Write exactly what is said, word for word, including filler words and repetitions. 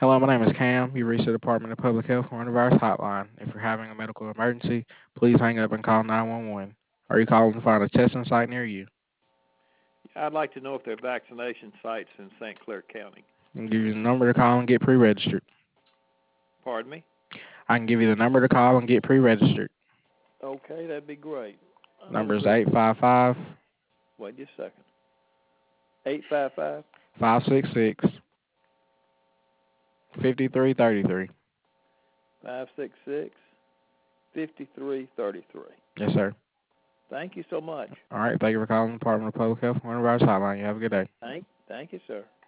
Hello, my name is Cam. You reached the Department of Public Health Coronavirus Hotline. If you're having a medical emergency, please hang up and call nine one one. Are you calling to find a testing site near you? I'd like to know if there are vaccination sites in Saint Clair County. I can give you the number to call and get pre-registered. Pardon me? I can give you the number to call and get pre-registered. Okay, that'd be great. Number I'm is ready. eight five five, Wait just a second. eight five five, five six six, five three three three. five six six, five three three three. Yes, sir. Thank you so much. All right. Thank you for calling the Department of Public Health Coronavirus Hotline. You have a good day. Thank, thank you, sir.